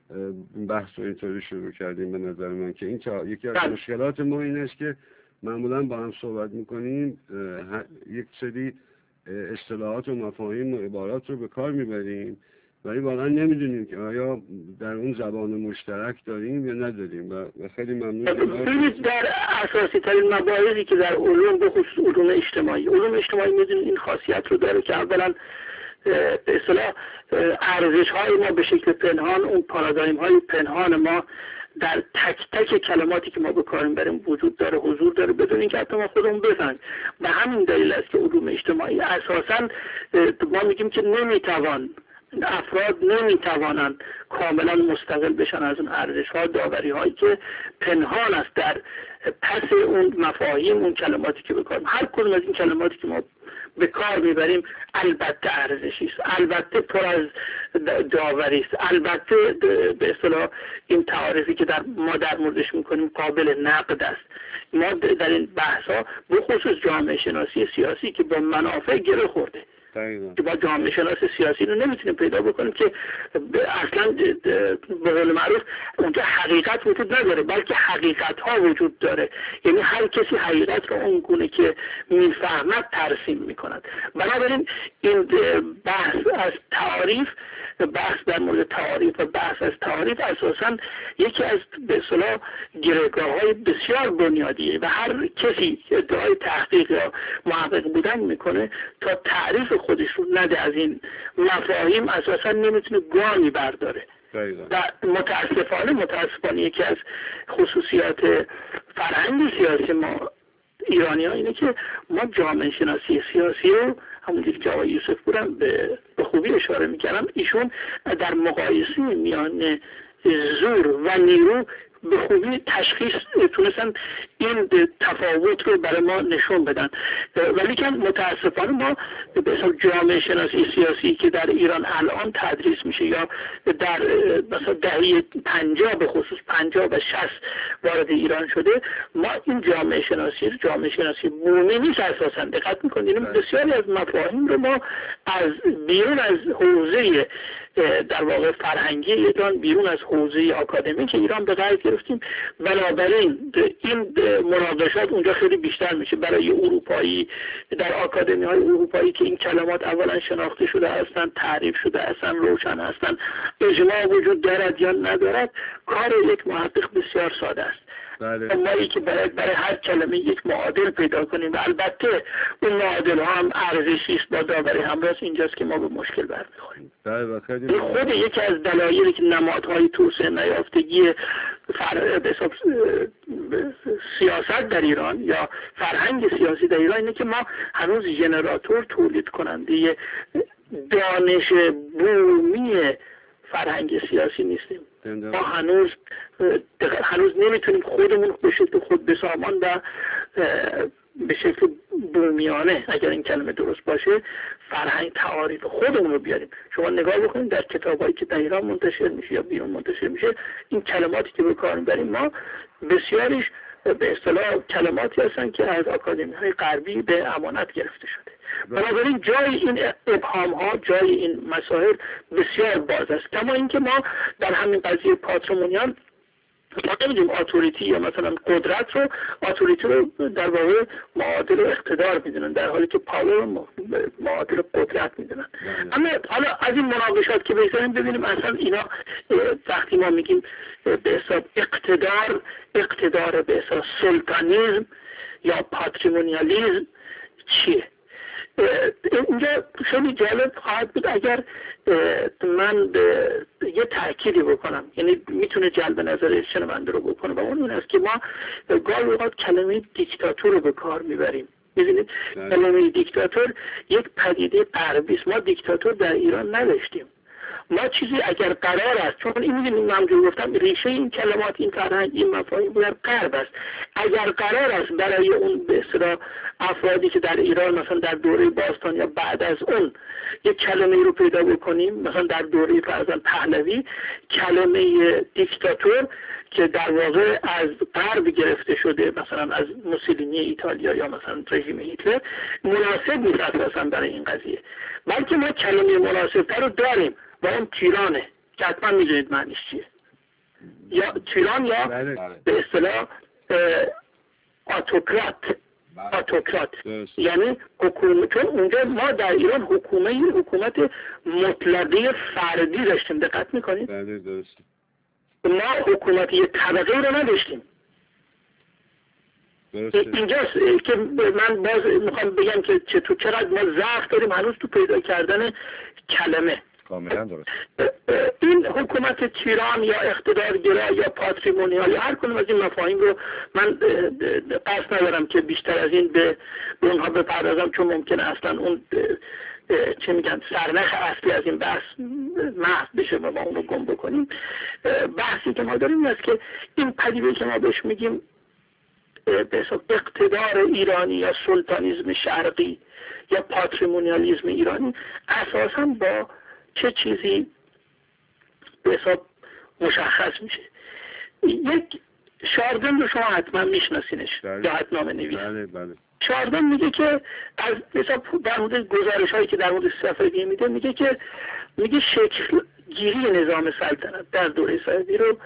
بحث رو اینطوری شروع کردیم. به نظر من که این یکی از مشکلات ما این است که معمولا با هم صحبت میکنیم یک سری اصطلاحات و مفاهیم و عبارات رو به کار میبریم ولی واقعا نمیدونیم که آیا در اون زبان مشترک داریم یا نداریم و خیلی ممنون. ببینید در اساسی ترین مباحثی که در علوم به خصوص علوم اجتماعی میدونید این خاصیت رو داره که اولا به اصطلاح ارزش های ما به شکل پنهان، اون پارادایم های پنهان ما در تک تک کلماتی که ما به کار میبریم وجود داره، حضور داره، بدون اینکه حتی ما خودمون بفهمیم. به همین دلیل است که علوم اجتماعی اساساً ما میگیم که افراد نمیتوانند کاملا مستقل بشن از اون ارزش ها، داوری هایی که پنهان است در پس اون مفاهیم، اون کلماتی که به کار هر کدوم از این کلماتی که ما به کار میبریم البته ارزشی است، البته پر از داوری است، البته به اصطلاح این تعاریفی که ما در موردش میکنیم قابل نقد است. ما در این بحث ها به خصوص جامعه شناسی سیاسی که با منافع گره خورده که با جامعه شناس سیاسی رو نمیتونیم پیدا بکنیم که اصلا به قول معروف اونجا حقیقت وجود نداره بلکه حقیقت ها وجود داره، یعنی هر کسی حقیقت رو اون گونه که میفهمد ترسیم میکند. بنابراین این بحث از تعاریف، بحث در مورد تعاریف و بحث از تعاریف اساساً یکی از به اصطلاح گرهگاه‌های بسیار بنیادیه و هر کسی ادعای تحقیق یا محقق بودن میکنه تا تعریف خودش رو نده از این مفاهیم اساساً نمیتونه گامی برداره. و متاسفانه یکی از خصوصیات فرهنگ سیاسی ما ایرانی ها اینه که ما جامعه شناسی سیاسی رو همونجوری که آقای یوسف پور به خوبی اشاره میکردم، ایشون در مقایسه میان زور و نیرو به خوبی تشخیص تونستن این تفاوت رو برای ما نشون بدن. ولی که متاسفانه ما به حساب جامعه شناسی سیاسی که در ایران الان تدریس میشه یا در مثلا دهه 50 به خصوص 50 و 60 وارد ایران شده، ما این جامعه شناسی بومی نیست اساسا. دقت میکنید بسیاری از مفاهیم رو ما از بیرون از حوزه در واقع فرهنگی ایران، بیرون از حوزه آکادمیک ایران به قید گرفتیم. بنابراین این مناقشات اونجا خیلی بیشتر میشه برای اروپایی، در آکادمی های اروپایی که این کلمات اولا شناخته شده هستند، تعریف شده هستند، روشن هستند، اجماع وجود دارد یا ندارد، کار یک محقق بسیار ساده است. مایی که برای هر کلمه یک معادل پیدا کنیم و البته اون معادل ها هم ارزشی است با داوری همراه، اینجاست که ما به مشکل برمیخوریم. خود یکی از دلایلی که نمادهای توسعه نیافتگی سیاست در ایران یا فرهنگ سیاسی در ایران اینه که ما هنوز ژنراتور تولید کننده دانش بومی فرهنگ سیاسی نیستیم. ما هنوز نمیتونیم خودمون به شکل خود بسامان و به شکل بومیانه، اگر این کلمه درست باشه، فرهنگ تعاریف خودمون رو بیاریم. شما نگاه بکنید در کتابایی که در ایران منتشر میشه یا بیرون منتشر میشه، این کلماتی که به کار میبریم ما بسیاریش به اصطلاح کلماتی هستن که از آکادمی های غربی به امانت گرفته شده. بنابراین جای این ابهام ها، جای این مسائل بسیار باز است. کما اینکه ما در همین قضیه پاتریمونیال ما نمیدونیم اتوریتی یا مثلا قدرت رو، اتوریتی رو در واقع معادل اقتدار میدونن، در حالی که پاور معادل قدرت میدونن. اما حالا از این مناقشات که بگذاریم ببینیم اصلا اینا وقتی ما میگیم به حساب اقتدار به حساب سلطانیزم یا پاتریمونیالیزم چیه؟ اینجا خیلی جالب خواهد بود اگر من یه تأکیدی بکنم، یعنی میتونه جلب نظر شنونده رو بکنه و اون این است که ما گاهی اوقات کلمه دیکتاتور رو به کار میبریم. می‌بینید کلمه دیکتاتور یک پدیده غربی است. ما دیکتاتور در ایران نداشتیم. ما چیزی اگر قرار است، چون این می‌دونید من گفتم ریشه این کلمات، این فرهنگ، این مفاهیم در غرب است، اگر قرار است برای اون به اصطلاح افرادی که در ایران مثلا در دوره باستان یا بعد از اون یک کلمه رو پیدا بکنیم، مثلا در دوره فرضاً پهلوی کلمه دیکتاتور که در واقع از غرب گرفته شده، مثلا از موسولینی ایتالیا یا مثلا رژیم هیتلر، مناسب نیست اساساً برای این قضیه. بلکه ما کلمه مناسب‌تر رو داریم و اون تیرانه که حتما میدونید معنیش چیه. یا تیران یا به اصطلاح آتوکرات یعنی حکومت. چون اونجا ما در ایران حکومت مطلقه فردی داشتیم، دقت میکنید؟ بله درست. ما حکومت یه طبقه رو نداشتیم. اینجاست که من باز میخوام بگم که چقدر ما ضعف داریم هنوز تو پیدا کردن کلمه. کاملا درست. این حکومت تیران یا اقتدارگرا یا پاتریمونیال یا هر کدوم از این مفاهیم رو من قصد ندارم که بیشتر از این به اونها بپردازم، چون ممکنه اصلا اون چه میگن سرنخ اصلی از این بحث محو بشه و ما اونو گم بکنیم. بحثی که ما داریم این است که این پدیده که ما بهش میگیم به حساب اقتدار ایرانی یا سلطانیزم شرقی یا پاتریمونیالیزم ایرانی اساساً با چه چیزی به حساب مشخص میشه. یک شاردن رو شما حتما میشناسینش، جهتنامه نویس. بله. شاردن میگه که از حساب در مورد گزارش هایی که در مورد صفوی میده میگه شکل گیری نظام سلطنت در دوره صفوی رو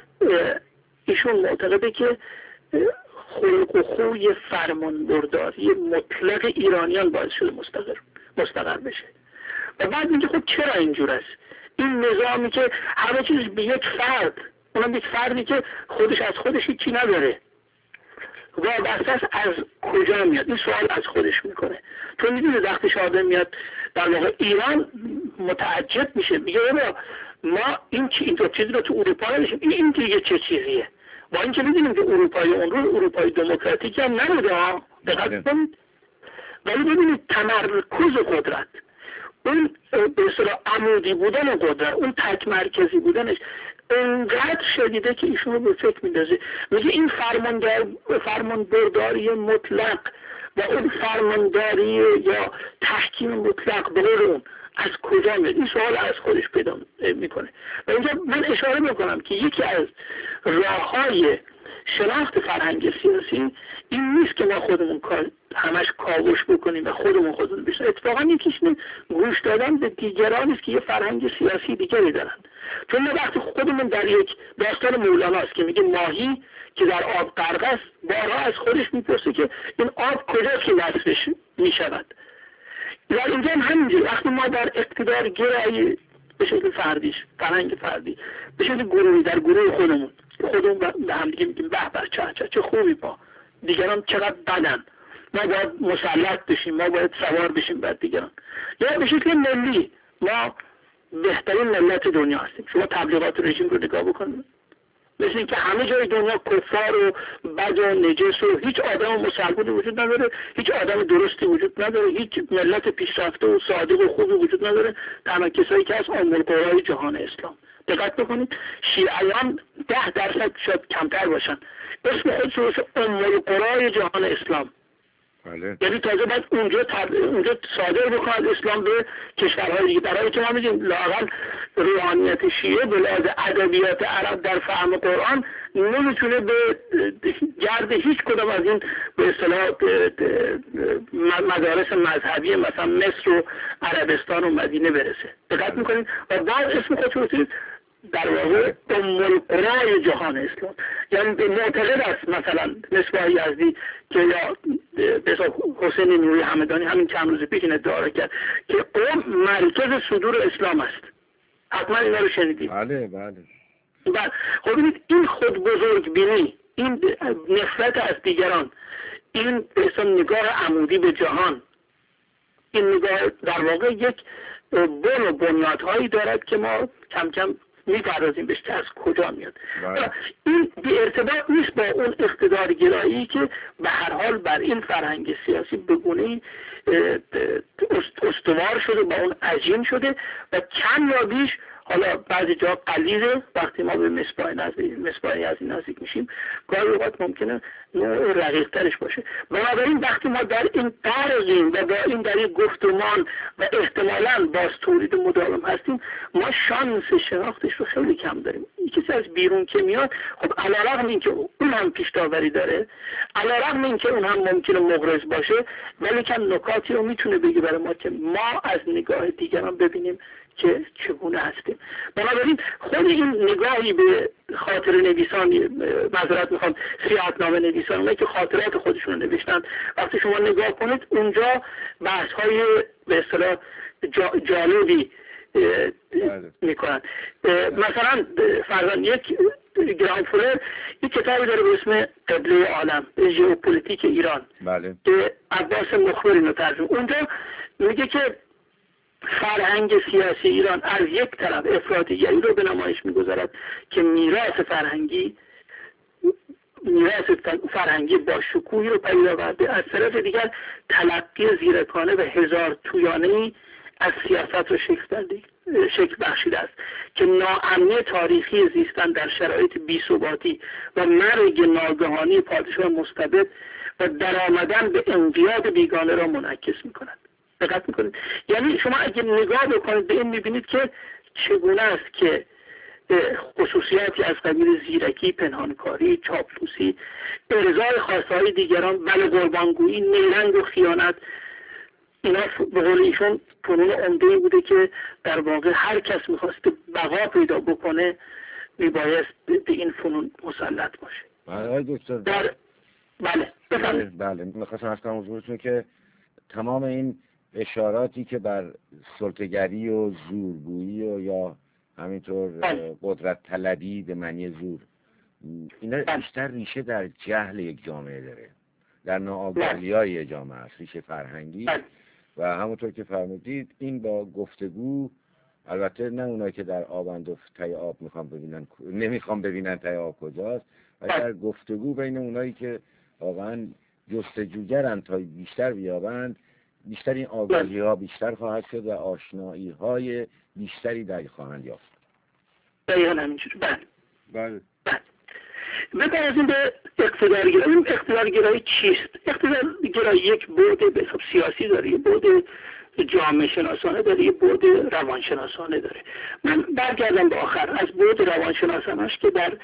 ایشون معتقده که خلق و خوی فرمانبرداری مطلق ایرانیان باعث شده مستقر بشه. و بعد میگه خب چرا اینجور است؟ این نظامی که همه چیز به یک فرد، اونم یک فردی که خودش از خودش هیچی نداره، وابسته است از کجا میاد؟ این سوال از خودش میکنه. چون میدونه وقتی شاردن میاد در واقع ایران متعجب میشه، میگه ما این چیزی رو تو اروپا نداشتیم، این دیگه چه چیزیه؟ با اینکه میدونیم که اروپای اون رو اروپای دموکراتیک هم نبوده ها، دقت کنید. ولی ببینید تمرکز قدرت، اون به اصطلاح عمودی بودن قدرت، اون تک مرکزی بودنش انقدر شدیده که ایشون رو به فکر میندازه. میگه این فرمانبرداری مطلق و اون فرمانداری یا تحکیم مطلق به اون از کجا میاد؟ این سوال از خودش پیدا میکنه. و اینجا من اشاره میکنم که یکی از راههای شناخت فرهنگ سیاسی این نیست که ما خودمون همش کاوش بکنیم و خودمون بشه. اتفاقا یکیش گوش دادن به دیگران است که یه فرهنگ سیاسی دیگری دارن. چون ما وقتی خودمون در یک داستان مولانا است که میگه ماهی که در آب غرق است بارها از خودش میپرسه که این آب کجاست که وصفش میشود. در اینجا هم همینجور وقتی ما در اقتدار گرایی به شکل فردیش، فرهنگ فردی، به شکل گروهی در گروه خودمون به هم دیگه میگیم به چه خوبی با دیگران چقدر بدن، ما باید مسلط بشیم، ما باید سوار بشیم بر دیگران. یا به شکل ملی ما بهترین ملت دنیا هستیم. شما تبلیغات رژیم رو نگاه بکنید، مثل اینکه همه جای دنیا کفار و بد و نجس و هیچ آدم مسلمانی وجود نداره، هیچ آدم درستی وجود نداره، هیچ ملت پیشرفته و صادق و خوبی وجود نداره. تنها کسایی که از ام‌القرای جهان اسلام. دقت بکنید شیعیان 10% شاید کمتر باشن، اسم خودشون ام‌القرای جهان اسلام. بله. یعنی تازه باید اونجا صادر بکنند اسلام به کشورهای دیگه. برای که ما میگیم لااقل روحانیت شیعه به لحاظ ادبیات عرب در فهم قرآن نمیتونه به گرد هیچ کدام از این به اصطلاح مدارس مذهبی مثلا مصر و عربستان و مدینه برسه. دقت میکنید؟ و بعد اسم خودشون در واقع ام‌القرای جهان اسلام، یعنی معتقد است مثلا مصباح یزدی که یا به حسین نوری همدانی همین چند روز پیش این ادعا کرد که قم مرکز صدور اسلام است. حتما اینا رو شنیدید. بله. خب ببینید این خود بزرگ بینی، این نفرت از دیگران، این اصلا نگاه عمودی به جهان، این نگاه در واقع یک بن و بنیادهایی دارد که ما کم کم می‌پردازیم بهش که از کجا میاد. این بی ارتباط نیست با اون اقتدار گرایی که به هر حال بر این فرهنگ سیاسی به گونه‌ای استوار شده، با اون عجین شده و کم یا بیش، حالا بعضی جا قلیله وقتی ما به مصباح یزدی نزدیک میشیم، گاهی اوقات ممکنه نوع رقیق ترش باشه. بنابراین وقتی ما در این غرقیم و با این در این گفتمان و احتمالاً باز تولید مداوم هستیم، ما شانس شناختش رو خیلی کم داریم. این کسی از بیرون که میاد، خب علیرغم اینکه اون هم پیش داوری داره، علیرغم اینکه اون هم ممکنه مغرض باشه، ولی کم نکاتی رو میتونه بگه برای ما که ما از نگاه دیگران ببینیم که چگونه هستیم. بنابراین خود این نگاهی به خاطر نویسان، معذرت میخوام، سیاحتنامه نویسان، اونایی که خاطرات خودشون رو نوشتن، وقتی شما نگاه کنید اونجا بحث های به اصطلاح جالبی میکنن. مثلا فرضاً یک گرام فولر یک کتابی داره به اسم قبله عالم، ژئوپلیتیک ایران، بله. که عباس مخبر اینو ترجمه. اونجا میگه که فرهنگ سیاسی ایران از یک طرف افراطیگری رو به نمایش میگذارد که میراث فرهنگی با شکوهی رو پدید آورده، از طرف دیگر تلقی زیرکانه و هزار تویانه‌ای از سیاست رو شکل بخشیده است که ناامنی تاریخی زیستن در شرایط بی‌ثباتی و مرگ ناگهانی پادشاه مستبد و درآمدن به انقیاد بیگانه را منعکس می‌کند. دقت می‌کنید؟ یعنی شما اگه نگاه بکنید به این می‌بینید که چگونه است که خصوصیاتی از قبیل زیرکی، پنهانکاری، چاپلوسی، ارضای خواسته‌های دیگران، بله قربانگویی، نیرنگ و خیانت، اینا به قول ایشون فنون عمده‌ای بوده که در واقع هر کس می‌خواست بقا پیدا بکنه میبایست به این فنون مسلط باشه. بله دکتر. بله بفرمایید. بله می‌خواستم از کنم حضورتون که تمام این اشاراتی که بر سلطه‌گری و زورگویی و یا همینطور قدرت طلبی به معنی زور، اینا بیشتر ریشه در جهل یک جامعه داره، در ناآگاهی‌های جامعه است، ریشه فرهنگی. و همونطور که فرمودید این با گفتگو، البته نه اونایی که در آبند و ته آب نمیخوام ببینن ته آب کجاست، و در گفتگو بین اونایی که واقعا جستجوگرن تا بیشتر بیابند، بیشتر این آگاهی ها بیشتر خواهد شد و آشنایی های بیشتری در خواهند یافت. دقیقاً همینجوری. بله. بپردازیم به اقتدارگرایی. اقتدارگرایی چیست؟ اقتدارگرایی یک بعد به حساب سیاسی داره، یک بعد جامعه شناسانه داره، یک بعد روانشناسانه داره. من برگردم به آخر از بعد روانشناسانش که در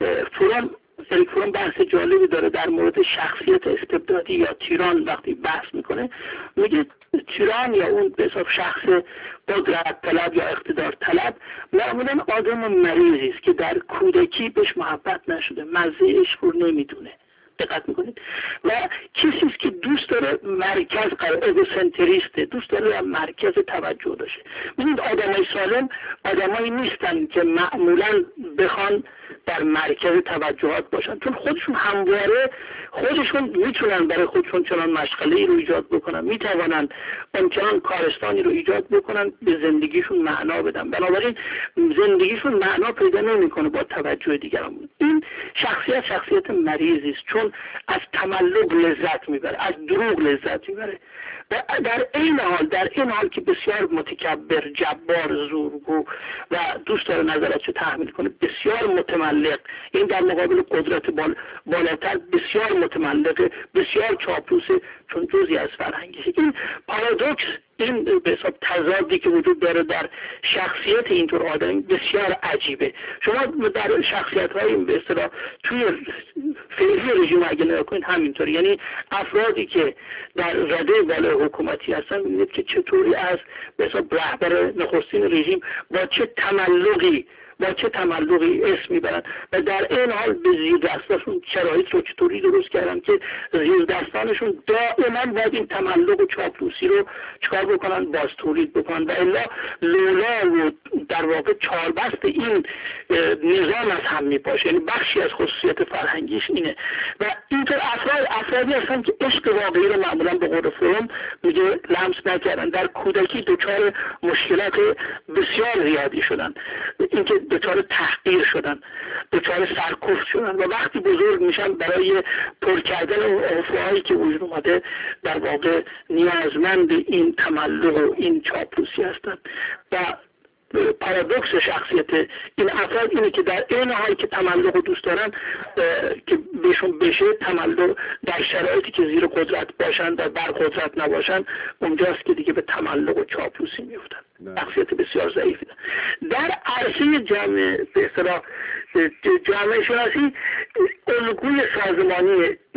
اریک فروم بحث جالبی داره در مورد شخصیت استبدادی یا تیران. وقتی بحث میکنه میگه تیران یا اون به حساب شخص قدرت طلب یا اقتدار طلب معمولا آدم مریضی است که در کودکی بهش محبت نشده، مزه عشق رو نمیدونه. دقت میکنید؟ و کسی است که دوست داره مرکز اگوسنتریسته، دوست داره در مرکز توجه داشته. ببینید آدمای سالم آدمایی نیستن که معمولا بخوان در مرکز توجهات باشن، چون خودشون همواره خودشون میتونن برای خودشون چنان مشغله‌ای رو ایجاد بکنن، میتوانن چنان کارستانی رو ایجاد بکنن به زندگیشون معنا بدن. بنابراین زندگیشون معنا پیدا نمیکنه با توجه دیگران. این شخصیت مریضی است، چون از تملق لذت میبره، از دروغ لذت میبره. و در این حال که بسیار متکبر، جبار، زورگو و دوست داره نظراتشو تحمیل کنه، بسیار متملق، این در مقابل قدرت بالاتر بسیار متملقه، بسیار چاپلوسه، چون جزئی از فرهنگشه. این پارادوکس، این به حساب تضادی که وجود داره در شخصیت اینطور آدمی بسیار عجیبه. شما در شخصیت‌های به اصطلاح توی فعلی رژیم اگه نگاه کنید همینطوری، یعنی افرادی که در رده بالای حکومتی هستن می‌بینید که چطوری از به حساب رهبر نخستین رژیم با چه تملقی اسم میبرن و در این حال به زیر دستانشون شرایط رو چطوری درست کردن که زیر دستانشون دائما باید این تملق و چاپلوسی رو چکار بکنن، باز تولید بکنن و الا لولا و در واقع چاربست این نظام از هم میپاشه. یعنی بخشی از خصوصیت فرهنگیش اینه. و اینطور افرادی هستن که عشق واقعی رو معمولا به قول فروم میگه لمس نکردن، در کودکی دچار مشکلات بسیار زیادی شدن، اینکه دچار تحقیر شدن، دچار سرکوفت شدن و وقتی بزرگ میشن برای پر کردن اون افواهایی که وجود اومده در واقع نیازمند این تملق و این چاپلوسی هستن. و پارادوکس شخصیت این افراد اینه که در این حال که تملق رو دوست دارن که بهشون بشه تملق، در شرایطی که زیر قدرت باشن و بر قدرت نباشن اونجاست که دیگه به تملق و چاپلوسی میفتن. شخصیت بسیار ضعیفی در عرصه جامعه به اصطلاح جامعه شناسی. الگوی سازمانی این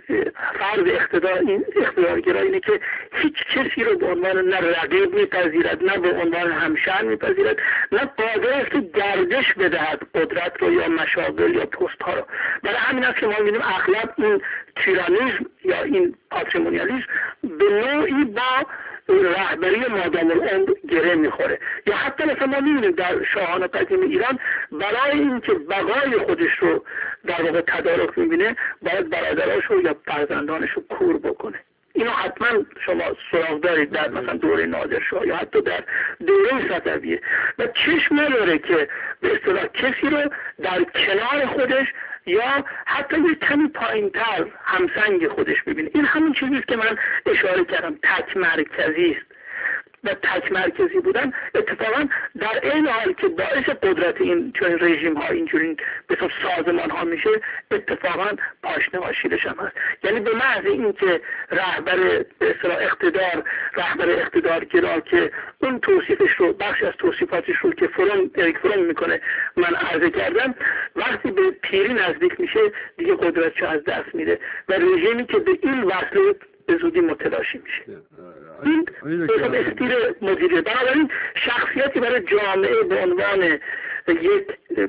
فرض اقتدارگرا اینه که هیچ کسی رو به عنوان نه رقیب میپذیرد، نه به عنوان همشهر میپذیرد، نه قادر است که گردش بدهد قدرت رو یا مشاغل یا پست ها رو. برای همین است که ما می‌بینیم اغلب این تیرانیسم یا این پاتریمونیالیسم به نوعی با رهبری مادام العمر گره میخوره. یا حتی مثلا ما می‌بینیم در شاهان قدیم ایران برای اینکه بقای خودش رو در واقع تدارک می‌بینه باید برادراش رو یا فرزندانش رو کور بکنه. اینو حتما شما سراغ دارید در مثلا دوره نادرشاه یا حتی در دوره صفویه و چشم نداره که به اصطلاح کسی رو در کنار خودش یا حتی یه کمی پایین‌تر همسنگ خودش ببینه. این همون چیزی است که من اشاره کردم، تک مرکزی است. و تک مرکزی بودن اتفاقا در این حال که باعث قدرت این چون رژیم ها اینجوری به صورت سازمان ها میشه، اتفاقا پاشنه ها شیرش هم هست. یعنی به محض این که رهبر به اصطلاح رهبر اقتدارگرا که اون توصیفش رو، بخشی از توصیفاتش رو که اریک فروم میکنه من عرضه کردم، وقتی به پیری نزدیک میشه دیگه قدرتشو از دست میده و رژیمی که به این وصله به زودی متلاشی میشه. این استیل مدیریه. بنابراین شخصیتی برای جامعه به عنوان یک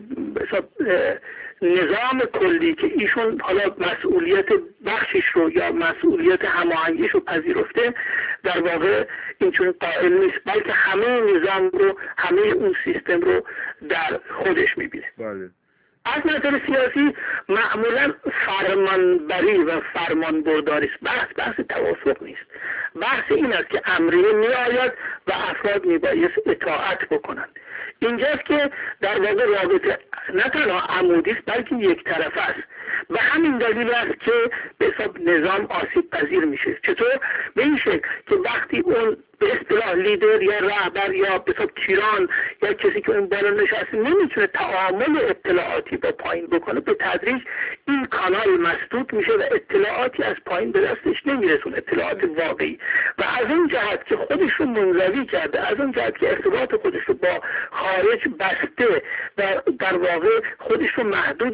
نظام کلی که ایشون حالا مسئولیت بخشش رو یا مسئولیت هماهنگیش رو پذیرفته، در واقع اینچون قائل نیست، بلکه همه نظام رو، همه اون سیستم رو در خودش میبینه. بله. از نظر سیاسی معمولا فرمانبری و فرمانبرداری است. بحث توافق نیست. بحث این است که امریه می آید و افراد می بایست اطاعت بکنند. اینجاست که در واقع رابطه نه تنها عمودی است بلکه یک طرفه است و همین دلیل است که به حساب نظام آسیب پذیر میشه. چطور؟ به این شکل که وقتی اون به اصطلاح لیدر یا رهبر یا به حساب تیران یا کسی که اون بالا نشسته نمیتونه تعامل اطلاعاتی با پایین بکنه، به تدریج این کانال مسدود میشه و اطلاعاتی از پایین به دستش نمیرسونه، اطلاعات واقعی. و از اون جهت که خودش رو منزوی کرده، از اون جهت که ارتباط خودش رو با خارج بسته و در واقع خودش رو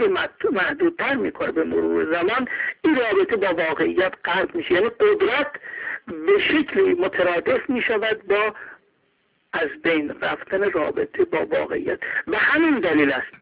محدودتر میکنه به مرور زمان، این رابطه با واقعیت قطع میشه. یعنی قدرت به شکلی مترادف می شود با از بین رفتن رابطه با واقعیت. و همین دلیل است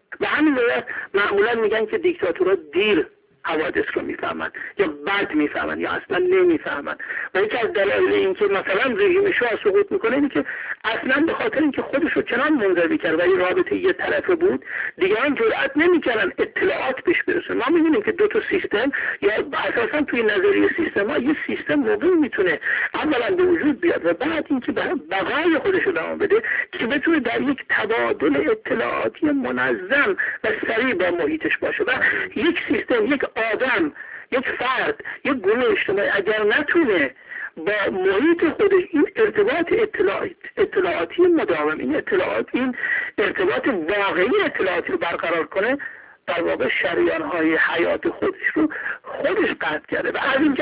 معمولا میگن که دیکتاتورها دیر حوادث رو میفهمن یا بد میفهمن یا اصلا نمیفهمن. و یکی از دلایل این که مثلا رژیم شاه سقوط میکنه اینه که اصلا به خاطر اینکه خودش رو چنان منزوی کرد و این رابطه یه طرفه بود، دیگران جرئت نمیکردن اطلاعات بهش برسن. ما میبینیم که دو تا سیستم یا اساسا توی نظریه سیستم ها یه سیستم واقعی میتونه اولا به وجود بیاد و بعد اینکه بقای خودش رو دوام بده که بتونه در یک تبادل اطلاعاتی منظم و سریع با محیطش باشه. و یک سیستم، یک آدم، یک فرد، یک گروه اجتماعی اگر نتونه با محیط خودش این ارتباط اطلاعاتی مداوم، این ارتباط واقعی اطلاعاتی رو برقرار کنه، در واقع شریان‌های حیات خودش رو خودش قطع کرده. و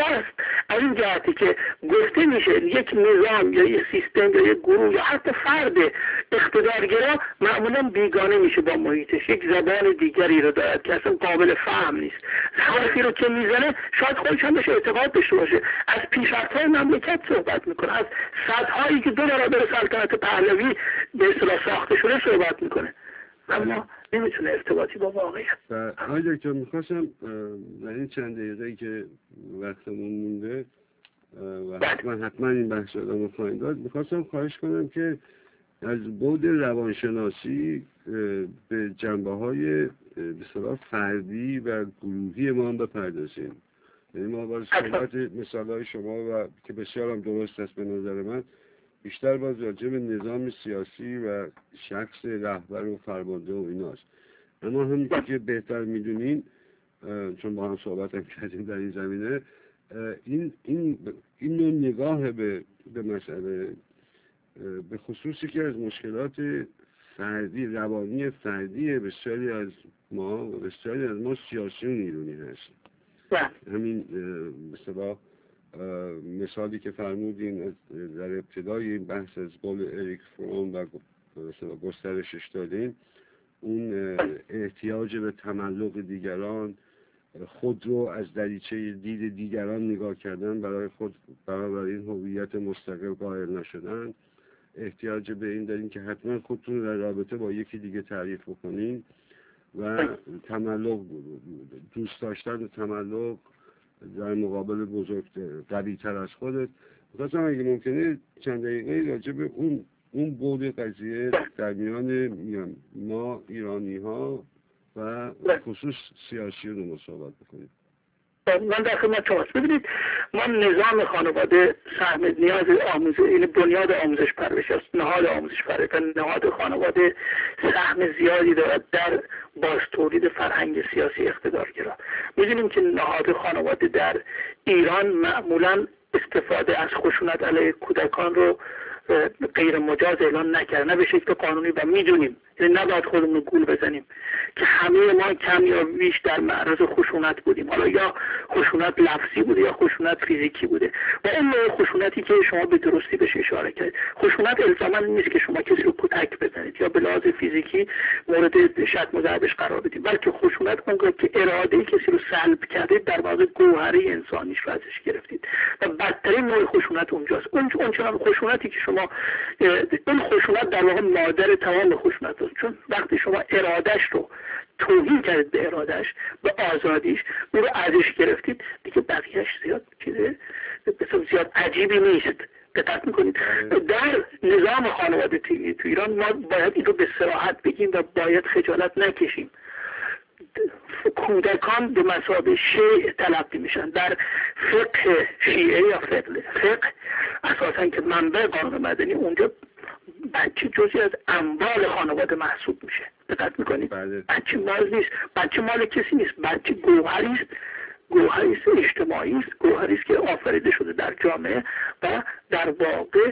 از این جهتی که گفته میشه یک نظام یا یک سیستم یا یک گروه یا حتی فرد اقتدارگرا معمولا بیگانه میشه با محیطش، یک زبان دیگری رو دارد که اصلا قابل فهم نیست. حرفی رو که میزنه شاید خودش هم بهش اعتقاد داشته باشه، از پیشرفت‌های مملکت صحبت میکنه، از صدهایی که 2 برابر سلطنت پهلوی به اصطلاح ساخته شده صحبت میکنه، اما نمیتونه ارتباطی با واقعیت. آقای دکتر میخواستم در این چند دقیقه‌ای که وقتمون مونده و حتما این بحث رو خواهیم داد، میخواستم خواهش کنم که از بعد روانشناسی به جنبه‌های به اصطلاح فردی و گروهی ما هم بپردازیم. یعنی ما باز صحبت مثال‌های شما و که بسیار هم درست است به نظر من، بیشتر باز راجع به نظام سیاسی و شخص رهبر و فرمانده و ایناست. اما همونطور که بهتر میدونین، چون با هم صحبت هم کردیم در این زمینه، این نوع نگاه به مسئله به خصوصی که از مشکلات فردی، روانی فردی بسیاری از ما سیاسیون ایرانی هست. همین مثلا مثالی که فرمودین در ابتدای این بحث از قول اریک فروم و گسترشش دادین، اون احتیاج به تملق دیگران، خود رو از دریچه دید دیگران نگاه کردن، برای خود این هویت مستقل قائل نشدن، احتیاج به این دارین که حتما خودتون در رابطه با یکی دیگه تعریف بکنین و تملق، دوست داشتن تملق در مقابل قوی تر از خودت. خواستم اگه ممکنه چند دقیقه راجع به اون بود قضیه در میان ما ایرانی ها و خصوص سیاسیون رو صحبت بکنیم. من در خدمت شماست. ببینید، ما نظام خانواده سهم نیاز آموزش، این بنیاد آموزش پرورش است، نهاد آموزش پرورش و نهاد خانواده سهم زیادی دارد در باز تولید فرهنگ سیاسی اقتدارگرا. می‌دونیم که نهاد خانواده در ایران معمولاً استفاده از خشونت علیه کودکان رو غیر مجاز اعلان نکرد، نه به شکل قانونی، و میدونیم یعنی نباید خودمون رو گول بزنیم که همه ما کم یا بیش در معرض خشونت بودیم، حالا یا خشونت لفظی بوده یا خشونت فیزیکی بوده. و این نوع خشونتی که شما به درستی بهش اشاره کردید، خشونت الزاما نیست که شما کسی رو کتک بزنید یا به لحاظ فیزیکی مورد شتم و ضربش قرار بدید، بلکه خشونت اونگاه که اراده کسی رو سلب کردید، در واقع گوهره انسانیش رو ازش گرفتید. و بدترین نوع خشونت اونجاست. اون چنان خشونتی که شما، اون خشونت در واقع مادر تمام خشونت است، چون وقتی شما ارادش رو توهین کردید به ارادش، به آزادیش، اون رو ازش گرفتید، دیگه بقیهش زیاد چیزه بسیار زیاد عجیبی نیست. دقت میکنید در نظام خانواده تو ایران ما باید این رو به صراحت بگیم و باید خجالت نکشیم. کودکان به مثابه شیء تلقی میشن. در فقه شیعه یا فقه اساسا که منبع قانون مدنی، اونجا بچه جزئی از اموال خانواده محسوب میشه. دقت میکنید؟ بچه مال نیست، بچه مال کسی نیست، بچه گوهری است، گوهری است اجتماعی است، گوهری است که آفریده شده در جامعه و در واقع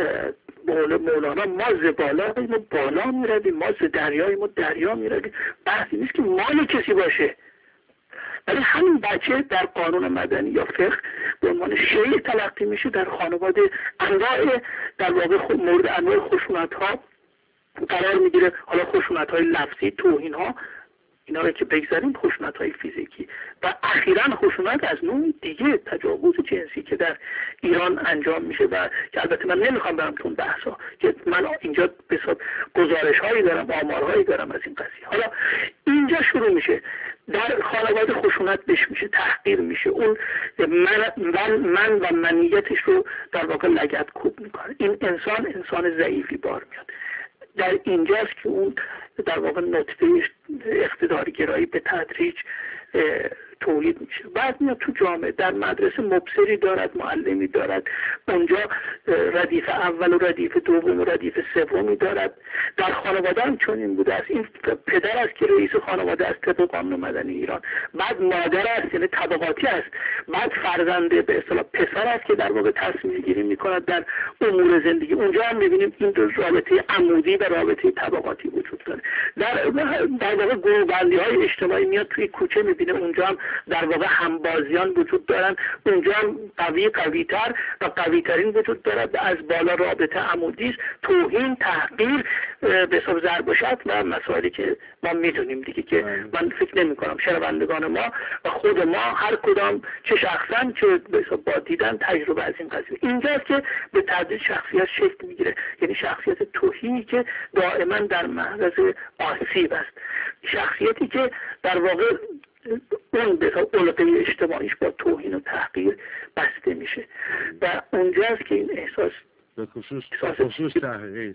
مولانا ما ز بالاییم و بالا میرویم، ما ز دریاییم و دریا میرویم. بحثی نیست که مال کسی باشه، ولی همین بچه در قانون مدنی یا فقه به عنوان شیء تلقی میشه. در خانواده انواع در واقع مورد انواع خشونت ها قرار میگیره، حالا خشونت های لفظی، توهین ها، اینا رو که بگذاریم، خشونت های فیزیکی و اخیراً خشونت از نوع دیگه، تجاوز جنسی که در ایران انجام میشه و که البته من نمیخوام برم تو اون بحثا که من اینجا به حساب گزارش هایی دارم، آمارهایی دارم از این قضیه. حالا اینجا شروع میشه در خانواده خشونت بهش میشه، تحقیر میشه، اون من و منیتش رو در واقع لگدکوب میکنه. این انسان ضعیفی بار میاد. در اینجاست که اون در واقع نطفه اقتدارگرایی به تدریج تولید میشه. بعد میاد تو جامعه، در مدرسه مبصری دارد، معلمی دارد، اونجا ردیف اول و ردیف دوم و ردیف سومی دارد. در خانواده هم چون این بوده است. این پدر است که رئیس خانواده است طبق قانون مدنی ایران، بعد مادر است یعنی طبقاتی است، بعد فرزند به اصطلاح پسر است که در واقع تصمیم گیری میکند در امور زندگی. اونجا هم میبینیم این دو رابطه عمودی و رابطه طبقاتی وجود داره. در واقع گروه بندی های اجتماعی میاد توی کوچه، میبینه اونجا هم در واقع همبازیان وجود دارن، اونجا هم قوی‌تر و قوی‌ترین وجود دارد. از بالا رابطه عمودی است، توهین، تحقیر، به حساب ضرب و شتم و مسائلی که ما میدونیم دیگه، که من فکر نمی کنم شنوندگان ما و خود ما هر کدام چه شخصا چه به حساب با دیدن تجربه از این قضیه. اینجاست که به تدریج شخصیت شکل میگیره، یعنی شخصیت توهینی که دائما در معرض آسیب است، شخصیتی که در واقع اون به علقه اجتماعیش با توهین و تحقیر بسته میشه و اونجاست که این احساس به خصوص تحقیر.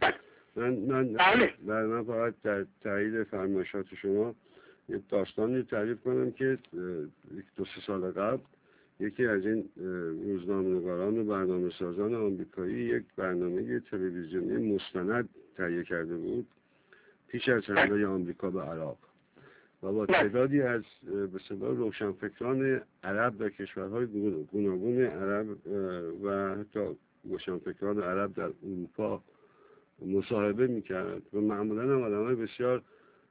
من فقط در تایید فرمایشات شما یک داستانی تعریف کنم که 2-3 سال قبل یکی از این روزنامه‌نگاران و برنامه‌سازان آمریکایی یک برنامه تلویزیونی مستند تهیه کرده بود پیش از حمله آمریکا به عراق و با تعدادی از به اصطلاح روشنفکران عرب در کشورهای گوناگون عرب و حتی روشنفکران عرب در اروپا مصاحبه میکرد و معمولا هم آدمای بسیار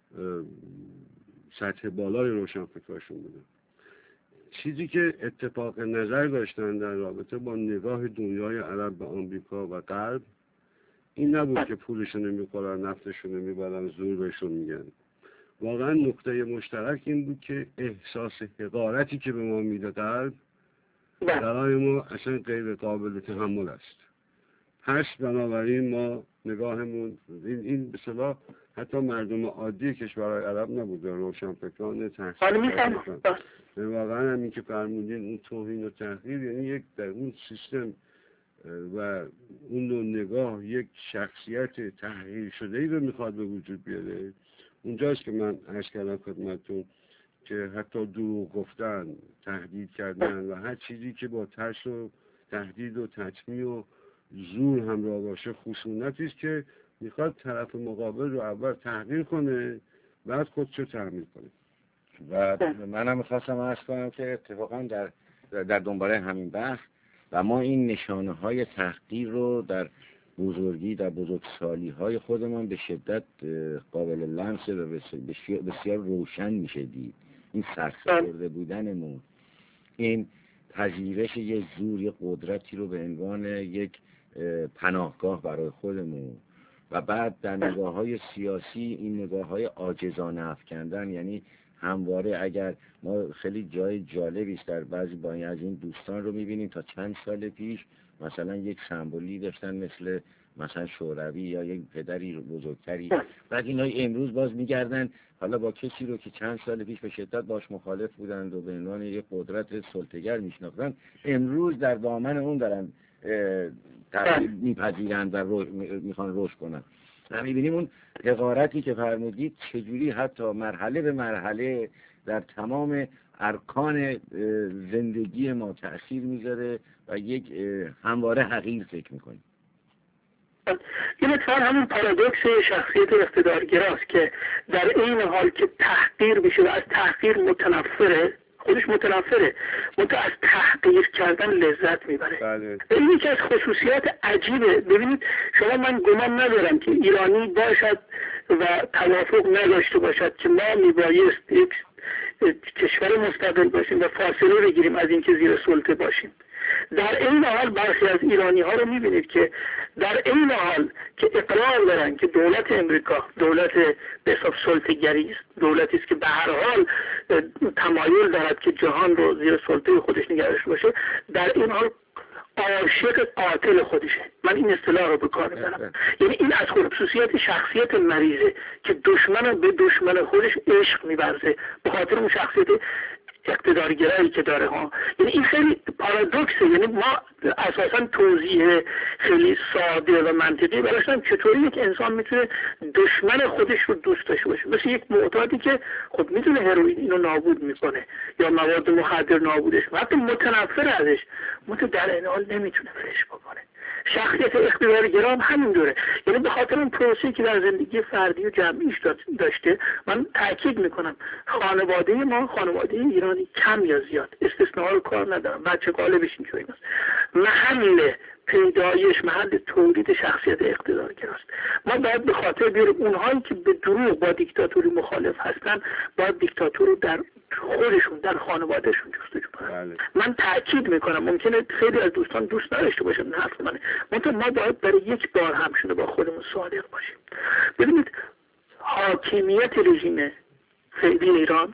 سطح بالای روشنفکرشون بودن. چیزی که اتفاق نظر داشتن در رابطه با نگاه دنیای عرب به آمریکا و غرب این نبود که پولشون میخورن، نفتشون میبرن، زور بهشون میگن. واقعا نقطه مشترک این بود که احساس حقارتی که به ما میدادند برای ما اصلا غیر قابل تحمل است. پس بنابراین ما نگاهمون این به اصطلاح حتی مردم عادی کشورهای عرب نبود، روشنفکران تحصیل واقعا همین که فرمودین اون توهین و تحقیر، یعنی یک در اون سیستم و اون نوع نگاه یک شخصیت تحقیر شده‌ای رو میخواد به وجود بیاره. اونجاست که من عرض کردم خدمتتون که حتی دروغ گفتن، تهدید کردن و هر چیزی که با ترس و تهدید و تطمیع و زور همراه باشه خشونتی است که میخواد طرف مقابل رو اول تحقیر کنه بعد خودشو تحمیل کنه. و منم میخواستم عرض کنم که اتفاقا در دنباله همین بحث و ما این نشانه های تحقیر رو در بزرگی در بزرگسالی های خودمان به شدت قابل لمس و بسیار روشن میشه دید. این سرسپرده بودنمون، این پذیرش یه زور، یه قدرتی رو به عنوان یک پناهگاه برای خودمون، و بعد در نگاه های سیاسی این نگاه های عاجزانه افکندن. یعنی همواره اگر ما خیلی جای جالبی است در بعضی بانی از این دوستان رو میبینیم تا چند سال پیش مثلا یک سمبولی داشتن مثلا شوروی یا یک پدری بزرگتری، بعد اینا امروز باز میگردن حالا با کسی رو که چند سال پیش به شدت باش مخالف بودند و به عنوان یک قدرت سلطه‌گر میشناختن، امروز در دامن اون دارن میپذیرند و میخوان رشد کنن. میبینیم اون حقارتی که فرمودید چجوری حتی مرحله به مرحله در تمام ارکان زندگی ما تأثیر میذاره و یک همواره حقیر فکر میکنیم. این اتفاق همون پارادوکس شخصیت اقتدارگراست که در این حال که تحقیر میشه و از تحقیر متنفره، خودش متنفره، منتها از تحقیر کردن لذت میبره. بله. این یکی از خصوصیات عجیبه. ببینید شما، من گمان ندارم که ایرانی باشد و توافق نداشته باشد که ما میبایست یک کشور مستقل باشیم و فاصله بگیریم از اینکه زیر سلطه باشیم. در این حال برخی از ایرانی ها رو میبینید که در این حال که اقرار دارن که دولت امریکا دولت به حساب سلطه‌گری است، دولتی است که به هر حال تمایل دارد که جهان رو زیر سلطه خودش نگه داشته باشه، در این حال عاشق قاتل خودشه. من این اصطلاح رو به کار میبرم. یعنی این از خصوصیات شخصیت مریضه که دشمن به دشمن خودش عشق می‌ورزه به خاطر اون شخصیت اقتدارگرایی که داره ها. یعنی این خیلی پارادوکسه. یعنی ما اساسا توضیح خیلی ساده و منطقی براش نداریم چطوری یک انسان میتونه دشمن خودش رو دوست داشته باشه. مثل یک معتادی که خب میتونه هروئین اینو نابود میکنه یا مواد مخدر نابودش، حتی متنفر ازش، منتها در این حال نمیتونه فرش بکنه. شخصیت اقتدارگرا هم همین دوره. یعنی به خاطر اون پروسه‌ای که در زندگی فردی و جمعیش داشته، من تاکید میکنم خانواده ما، خانواده ایرانی کم یا زیاد، استثناء رو کار ندارم، بچه غالبش اینجوری است، محل پیدایش، محل تولید شخصیت اقتدارگراست. ما باید به خاطر بیاریم اونهایی که به دروغ با دیکتاتوری مخالف هستن، باید دیکتاتور رو در خودشون، در خانوادهشون جستجو کنن. من تاکید میکنم ممکنه خیلی از دوستان دوست نداشته باشن این حرف منه، منتها ما باید برای یک بار هم شده با خودمون صادق باشیم. ببینید حاکمیت رژیم فعلی ایران،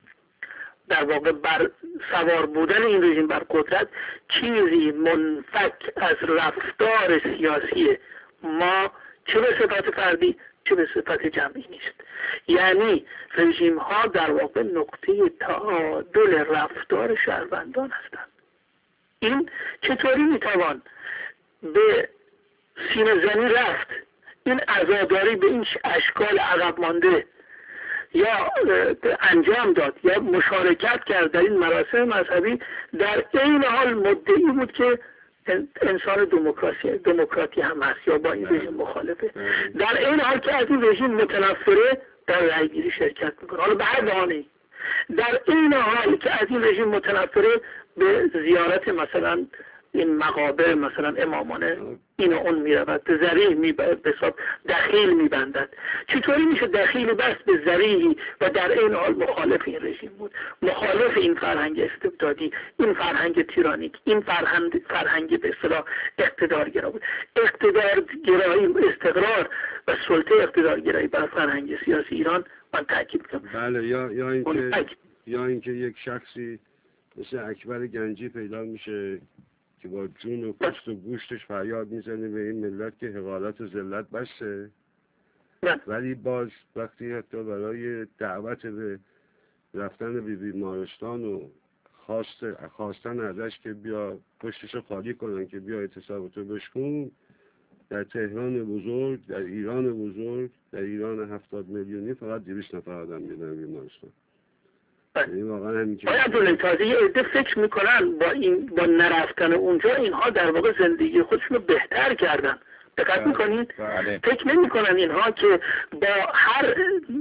در واقع بر سوار بودن این رژیم بر قدرت، چیزی منفک از رفتار سیاسی ما چه به صفت فردی چه به صفت جمعی نیست. یعنی رژیم ها در واقع نقطه تعادل رفتار شهروندان هستند. این چطوری میتوان به سینه زنی رفت، این عزاداری به این اشکال عقب مانده یا انجام داد یا مشارکت کرد در این مراسم مذهبی، در این حال مدعی بود که انسان دموکراتی هم هست یا با این رژیم مخالفه، در این حال که از این رژیم متنفره در رأیگیری شرکت میکنه، حالا به هر بهانه‌ای. در این حال که از این رژیم متنفره به زیارت مثلا این مقابر مثلا امامانه این اون میرود به ذریع به حساب دخیل میبندد. چطوری میشه دخیل بست به ذریعی و در این حال مخالف این رژیم بود، مخالف این فرهنگ استبدادی، این فرهنگ تیرانیک، این فرهنگ به اصطلاح اقتدارگرا بود. اقتدارگرایی، استقرار و سلطه اقتدارگرایی بر فرهنگ سیاسی ایران من تاکید کنم. بله، یا اینکه یک شخصی مثل اکبر گنجی پیدا میشه که با جون و پوست و گوشتش فریاد میزنه به این ملت که حقارت و ذلت بسه، ولی باز وقتی حتی برای دعوت به رفتن به بیمارستان و خواستن ازش که بیا پشتشو خالی کنن که بیا اعتصاباتو بشکن، در تهران بزرگ، در ایران بزرگ، در ایران 70 میلیونی فقط 200 نفر آدم میدن بیمارستان. یعنی واقعا همین که تازه یه عده فکر میکنن با نرفتن اونجا اینها در واقع زندگی خودشون رو بهتر کردن. دقت میکنین؟ فکر نمیکنن اینها که با هر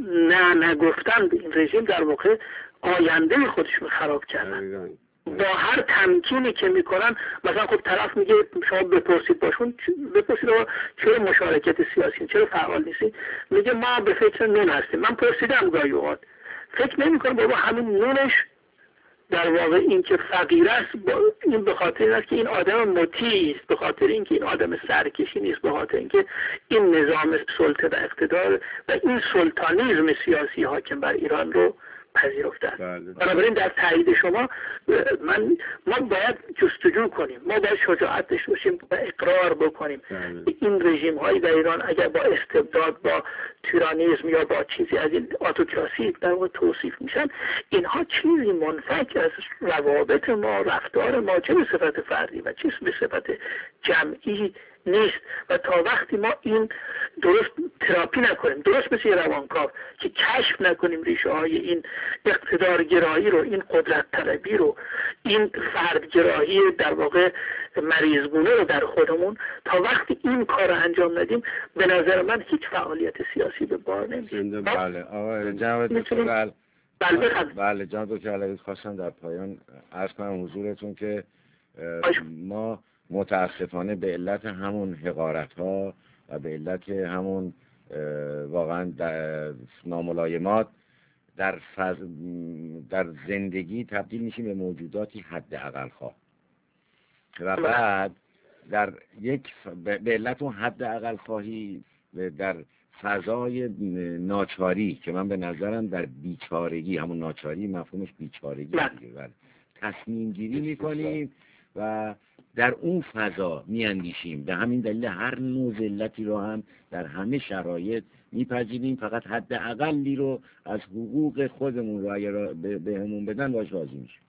نگفتن به این رژیم در واقع آینده خودشون خراب کردن. با هر تمکینی که میکنن، مثلا خب طرف میگه شما بپرسید چرا مشارکت سیاسی، چرا فعال نیستی؟ میگه ما به فکر نون هستیم. من پرسیدم گاهی اوقات، فکر نمیکنم بابا همین نونش در واقع این که فقیر است، این به خاطر این است که این آدم مطیع است، به خاطر اینکه این آدم سرکشی نیست، به خاطر اینکه این نظام سلطه و اقتدار و این سلطانیزم سیاسی حاکم بر ایران رو پذیرفته است. بنابراین در تایید شما ما باید جستجو کنیم، ما باید شجاعت داشته باشیم و اقرار بکنیم این رژیم هایی در ایران اگر با استبداد، با تیرانیسم یا با چیزی از این اتوکراسی در واقع توصیف میشن، اینها چیزی منفک از روابط ما، رفتار ما، چه به صفت فردی و چه به صفت جمعی نیست. و تا وقتی ما این درست تراپی نکنیم، درست مثل روانکاو که کشف نکنیم ریشه های این اقتدارگرایی رو، این قدرت طلبی رو، این فردگرایی در واقع مریضگونه رو در خودمون، تا وقتی این کار انجام ندیم به نظر من هیچ فعالیت سیاسی به بار نمیاد. بله آقای جناب دکتر بله جناب دکتر علوی، خواستم در پایان عرض کنم حضورتون که ما متاسفانه به علت همون حقارت ها و به علت همون واقعا ناملایمات در زندگی تبدیل میشیم به موجوداتی حداقل خواه و بعد در به علت اون حداقل خواهی در فضای ناچاری که من به نظرم در بیچارگی، همون ناچاری مفهومش بیچارگی دیگه، تصمیم گیری میکنیم و در اون فضا میاندیشیم. به همین دلیل هر نوع ذلتی رو هم در همه شرایط میپذیریم، فقط حداقلی رو از حقوق خودمون رو اگر بهمون بدن باش راضی میشیم.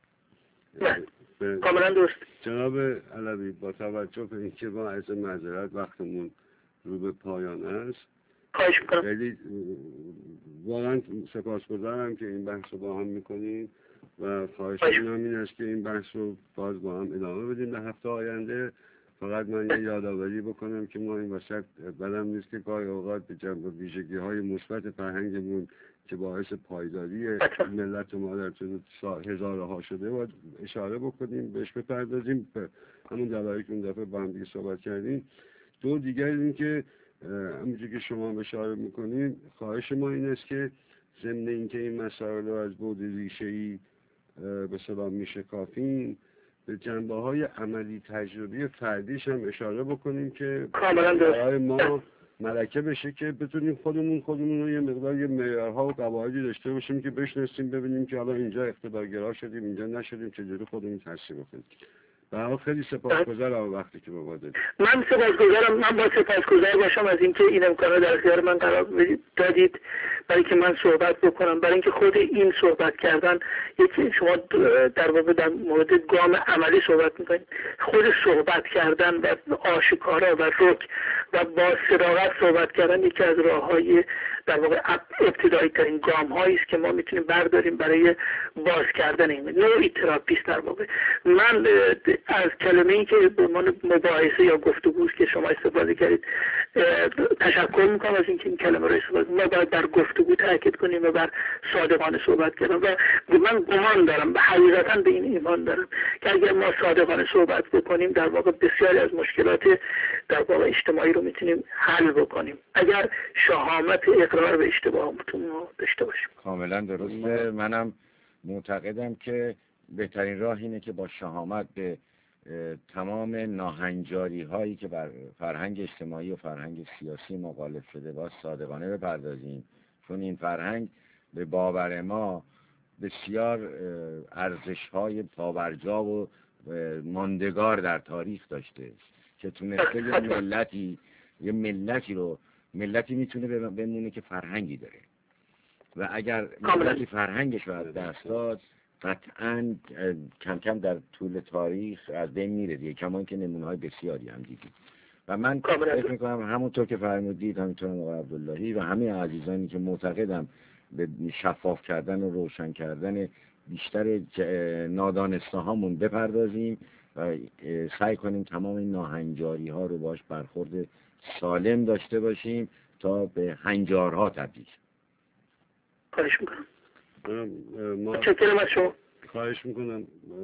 کاملا درست. جناب علوی، با توجه به اینکه ما از معذرت وقتمون رو به پایان است، خواهش میکنم. خیلی واقعا سپاسگزارم که این بحث رو با هم میکنیم و خواهش میکنم این است که این بحث رو باز با هم ادامه بدیم در هفته آینده. فقط من یه یادآوری بکنم که ما این وسط بدم نیست که گاهی اوقات به ویژگی های مثبت فرهنگمون که باعث پایداری ملت ما در طول هزارها شده باید اشاره بکنیم، بهش بپردازیم، همون دلایلی که اون دفعه با هم دیگه صحبت کردیم. دو دیگر این که همونجوری که شما اشاره میکنید، خواهش ما این است که ضمن اینکه این مسائل رو از بعد ریشه‌ای به سلام میشکافیم، به جنبه‌های عملی تجربی فردیش هم اشاره بکنیم که برای ما ملکه بشه که بتونیم خودمون رو یه مقدار یه معیارها و قواعدی داشته باشیم که بشناسیم، ببینیم که حالا اینجا اقتدارگرا شدیم، اینجا نشدیم، چجوری خودمون تصحیح بکنیم. و خیلی سپاسگزارم وقتی که به ما دادید. من سپاسگزارم. من با سپاسگزار باشم از اینکه این امکانات در اختیار من قرار دادید برای که من صحبت بکنم، برای اینکه خود این صحبت کردن، یکی شما در واقع در مورد گام عملی صحبت میکنید، خود صحبت کردن و آشکارا و رک و با صداقت صحبت کردن یکی از راههای در واقع ابتدایی ترین گام هایی است که ما میتونیم برداریم برای باز کردن این نوعی تراپیست. در واقع من از کلمه ای که به عنوان مباحثه یا گفتگوست که شما استفاده کردید تشکر میکنم از اینکه این کلمه رو استفاده کنیم. ما باید بر گفتگو تاکید کنیم و بر صادقانه صحبت کردن و من گمان دارم، به حقیقتا به این ایمان دارم که اگر ما صادقانه صحبت بکنیم در واقع بسیاری از مشکلات در واقع اجتماعی رو میتونیم حل بکنیم اگر شهامت اقرار به اشتباهاتمون رو داشته باشیم. کاملا درسته. منم معتقدم که بهترین راه اینه که با شهامت به تمام ناهنجاری هایی که بر فرهنگ اجتماعی و فرهنگ سیاسی ما غالب شده با صادقانه بپردازیم، چون این فرهنگ به باور ما بسیار ارزش های پابرجا و ماندگار در تاریخ داشته که تونسته یه ملتی میتونه بمونه که فرهنگی داره و اگر ملتی فرهنگش رو از دست داد قطعاً کم کم در طول تاریخ از بین میره دیگه، کمان که نمونه‌های بسیاری هم دیدیم. و من فکر میکنم همونطور که فرمودید، همینطور آقای عبداللهی و همه عزیزانی که معتقدم به شفاف کردن و روشن کردن بیشتر نادانسته هامون بپردازیم و سعی کنیم تمام این ناهنجاری ها رو باش برخورد سالم داشته باشیم تا به هنجارها تبدیل. خواهش میکنم. متشکرم از شما. خواهش میکنم.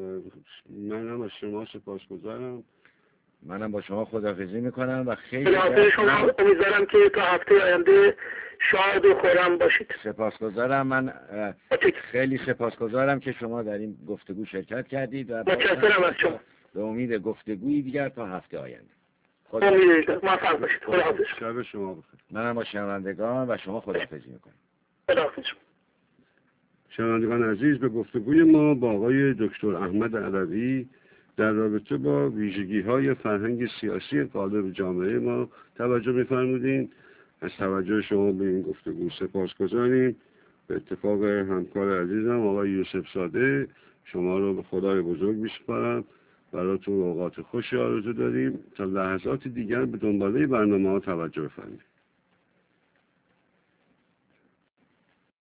منم از شما سپاسگزارم. منم با شما خداحافظی میکنم و خیلی شما امیدوارم که تا هفته آینده شاد و خرم باشید. سپاسگزارم. من خیلی سپاسگزارم که شما در این گفتگو شرکت کردید و متشکرم از شما. به امید گفتگویی دیگر تا هفته آینده. موفق باشید. خداحافظ. شب شما بخیر. منم با شنوندگان و شما خداحافظی میکنم. خداحافظ. شنوندگان عزیز، به گفتگوی ما با آقای دکتر احمد علوی در رابطه با ویژگی‌های فرهنگ سیاسی غالب جامعه ما توجه می‌فرمودین. از توجه شما به این گفتگو سپاسگزاریم. به اتفاق همکار عزیزم آقای یوسف ساده شما رو به خدای بزرگ می‌سپارم. براتون اوقات خوشی آرزو داریم. تا لحظات دیگر به دنباله برنامه‌ها توجه بفرمایید.